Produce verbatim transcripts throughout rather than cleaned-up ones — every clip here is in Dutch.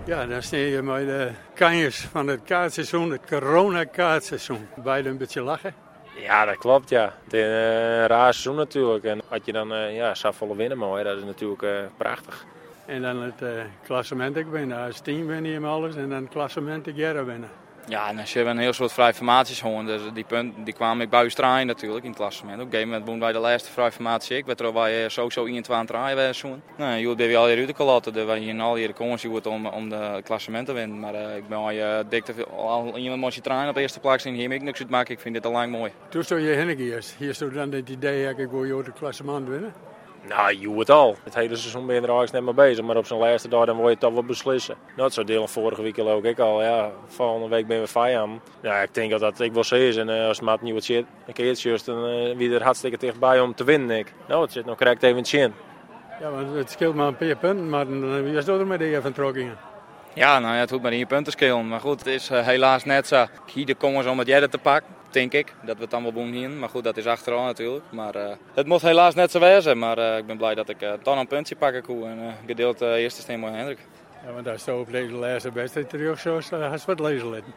Ja, dan sta je met de kanjers van het kaartseizoen, het corona-kaartseizoen. Beide een beetje lachen. Ja, dat klopt, ja. Het is een raar seizoen natuurlijk. En als je dan uh, ja, volle winnen mooi, dat is natuurlijk uh, prachtig. En dan het uh, klassement ik winnen. Als team winnen je hem alles en dan het klassement ik jaren winnen. Ja, en als je een heel soort vrije formaties gewoon. Dus die punten die kwamen ik bij u draaien natuurlijk in het klassement. Op een gegeven moment wij de laatste vrije formatie. Ik werd er bij sowieso eenentwintig draaien bij zo'n. Nou, jullie hebben al hier uit gelaten. Dat wij hier al hier de kans om om de klassement te winnen. Maar uh, ik ben al uh, dik te veel. Al iemand moest je draaien op de eerste plaats en hier heb ik niks uit maken. Ik vind dit al lang mooi. Toen stond je heen eerst. Hier stond dan het idee dat ik wil het klassement winnen. Nou, je het al. Het hele seizoen ben je er eigenlijk net mee bezig, maar op zijn laatste dag dan wil je het toch wel beslissen. Nou, zo deel vorige week ook ik al. Ja, volgende week ben we vijand. Ja, ik denk dat dat ik wel zo is. En uh, als Maat niet wat zit, een keertje, dan uh, wie er hartstikke dichtbij om te winnen. Ik. Nou, het zit nog correct even in het chin. Ja, want het scheelt maar een paar punten, maar wie is dat er met die van trokkingen? Ja, nou ja, het hoeft maar één punten schelen. Maar goed, het is uh, helaas net zo. Hier de komers om het jij te pakken. Denk ik, dat we het allemaal doen hier. Maar goed, dat is achteraan natuurlijk. Maar uh, het moet helaas net zo wezen. Maar uh, ik ben blij dat ik uh, dan een puntje pakken kon. En uh, gedeeld uh, eerste stem met Hendrik. Ja, want als je op deze laatste wedstrijd terug zo is, uh, had je wat lezen litten.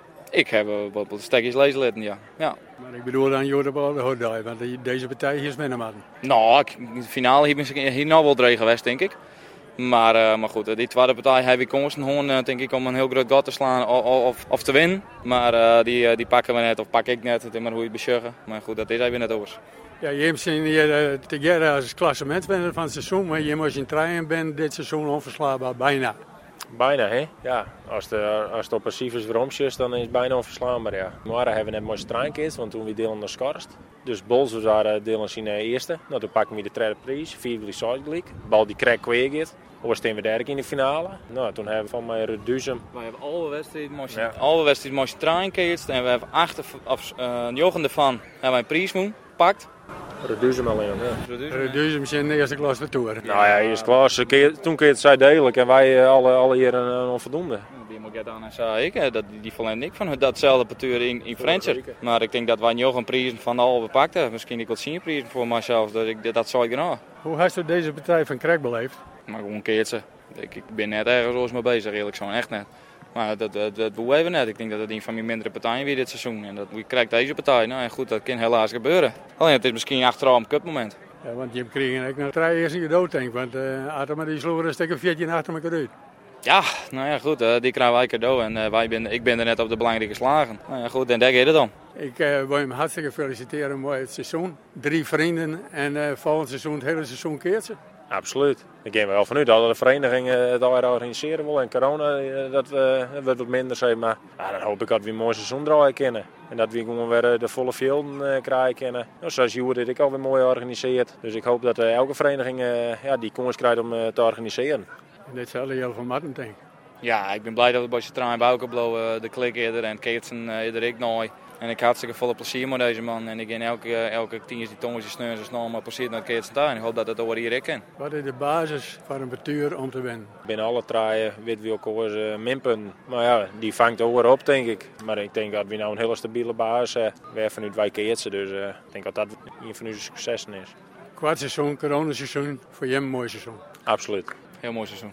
Ik heb uh, wat stekjes lezen litten, ja. ja. Maar ik bedoel dan Jordan Bal de Hoordij, want die, deze partij hier is winnen man. Nou, ik, de finale hier ben ik hier nou wel drie geweest, denk ik. Maar, uh, maar goed, die tweede partij heb ik kansen gewoon, uh, denk ik, om een heel groot gat te slaan of, of, of te winnen. Maar uh, die, uh, die pakken we net, of pak ik net, het is maar hoe je het beschuggen. Maar goed, dat is even net over. Ja, je hebt zin hier uh, te jaren als klassementwinner van het seizoen, maar je moet in trein bent dit seizoen onverslaanbaar, bijna. Bijna, hè? Ja. Als, de, als het op passief is veromsjes, dan is het bijna onverslaanbaar, ja. Maar hebben we net mooie straankids, want toen we delen naar Skarst. Dus Bols waren delen zijn eerste. Nou, toen pakken we de tweede prijs, vier gelijk Zuidelijk. Bal die krijgt kweeg. Hoe staan we derde in de finale? Nou, toen hebben we van mij Reduzem. We hebben alle wedstrijden moesten, ja. alle wedstrijden moesten trainkeerd en we hebben achter of uh, jochen ervan hebben wij een prijs gepakt. Reduzem alleen, ja. Reduzem is in de eerste klas van Tour. Nou ja, eerste klas. Toen keer het zij degelijk en wij alle, alle jaren een onvoldoende. Die moet ik dan en zei ik, dat die verleent ik van datzelfde partuur in, in Frencher. Maar ik denk dat wij nog een prijs van al bepakt hebben. Misschien ik wat zien prijzen voor mijzelf. Dat, ik, dat zou ik graag. Hoe hast u deze partij van Krek beleefd? Maar gewoon een keertje. Ik, ik ben net ergens mee bezig, eerlijk zo, echt net. Maar dat, dat, dat doen we even net. Ik denk dat het een van mijn mindere partijen weer dit seizoen. En dat krijgt deze partij. Nou en goed, dat kan helaas gebeuren. Alleen het is misschien achteraf een cupmoment. Ja, want je kreeg eigenlijk nog drie eerst in je dood, denk ik. Want uh, Atema die sloeg er een stuk of veertien achter elkaar uit. Ja, nou ja, goed. Uh, die krijgen wij cadeau. En uh, wij ben, ik ben er net op de belangrijke slagen. Nou ja, goed. En daar gaat het dan. Ik uh, wil hem hartstikke feliciteren met het seizoen. Drie vrienden en uh, volgend seizoen het hele seizoen keert ze. Absoluut. Ik ga wel vanuit dat de verenigingen het al organiseren willen. En corona, dat uh, wordt wat minder zijn. Maar ja, dan hoop ik dat we een mooi seizoen draaien kunnen. En dat we gewoon weer de volle velden uh, krijgen kunnen. Nou, zoals Joer dit ik alweer mooi organiseert. Dus ik hoop dat uh, elke vereniging uh, ja, die kans krijgt om uh, te organiseren. En dit zal heel van Martin, denk ik. Ja, ik ben blij dat we bij Citroën Boukenblo uh, de klik eerder en Keertsen uh, eerder ik nooit. En ik had hartstikke volle plezier met deze man. En ik ga elke, elke tien die tongen die sneuren zo snel maar plezier naar Keertsen tuin. Ik hoop dat het over hier ik ken. Wat is de basis van een bestuur om te winnen? Binnen alle traaien weet wie ook al uh, minpunten. Maar ja, die vangt ook weer op, denk ik. Maar ik denk dat we nou een hele stabiele basis hebben. Uh, wij vanuit wij Keertsen. Dus uh, ik denk dat dat een van onze successen is. Kwart seizoen, coronaseizoen, voor jou een mooi seizoen. Absoluut. Heel mooi seizoen.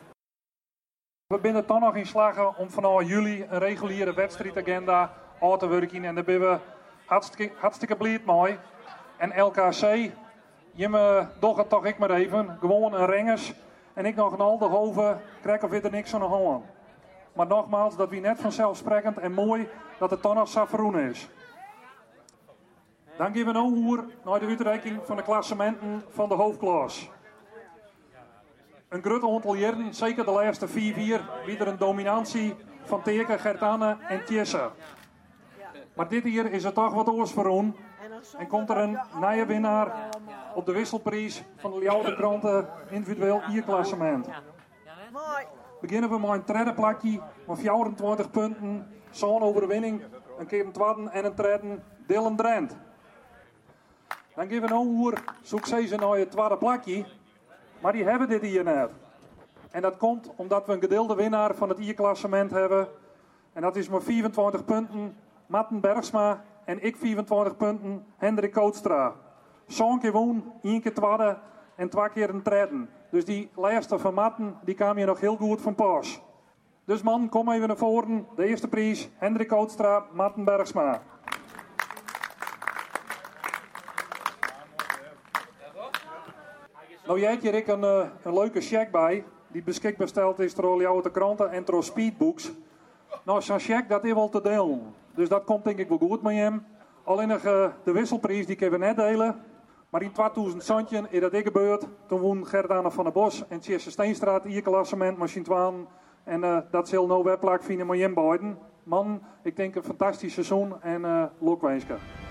We zijn er toch nog in slagen om vanaf juli een reguliere wedstrijdagenda uit te werken. En daar zijn we hartstikke, hartstikke blij mee. En L K C, je me doch het toch ik maar even. Gewoon een rengers. En ik nog een Alderhoven, krijg of er niks aan de hand. Maar nogmaals, dat wie net vanzelfsprekend en mooi dat het toch nog Safroen is. Dan gaan we nu over naar de uitreiking van de klassementen van de hoofdklas. Een groot aantal jaren, zeker de laatste vier vier, wie er een dominantie van Teke, Gertane en Tjessa. Maar dit hier is het toch wat oors voor ons. En komt er een nieuwe winnaar op de wisselprijs van de Ljouwde Kranten individueel I-klassement. Beginnen we met een derde plakje met vierentwintig punten. Zo'n overwinning, een keer een tweede en een derde Dylan Drent. Dan geven we nou hoe succes naar het tweede plakje. Maar die hebben dit hier net. En dat komt omdat we een gedeelde winnaar van het I-klassement hebben. En dat is met vierentwintig punten Matten Bergsma en ik vierentwintig punten Hendrik Kootstra. Zo'n keer woon, één keer tweede en twee keer een treden. Dus die laatste van Matten die kwam hier nog heel goed van pas. Dus man, kom even naar voren. De eerste prijs, Hendrik Oudstra, Marten Bergsma. Nou, jij hebt hier ik een, uh, een leuke check bij. Die beschikbaar stelt is door jouw de kranten en door Speedbooks. Nou, zo'n check dat is wel te delen. Dus dat komt denk ik wel goed met hem. Alleen nog uh, de wisselprijs die kunnen we net delen. Maar in tweeduizend zestien is dat ik gebeurd. Toen won Gert-Arne van der Bos en Tjesse Steenstraat hier klassement met Sint-Waan. En uh, dat zal nou webplak vinden met hem beiden. Man, ik denk een fantastisch seizoen en uh, lokwenske.